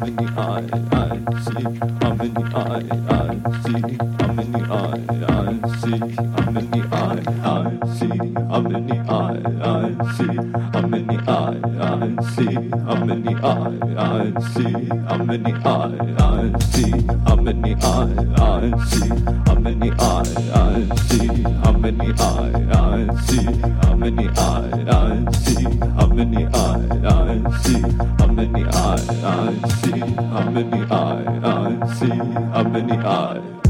many I see? How many I see? How many I see? How many I see? How many I see? How many I see? How many I see? How many I see? How many I see? How many I see? How many I see? How many I see? How many I see? How many I see? How many I see? How many I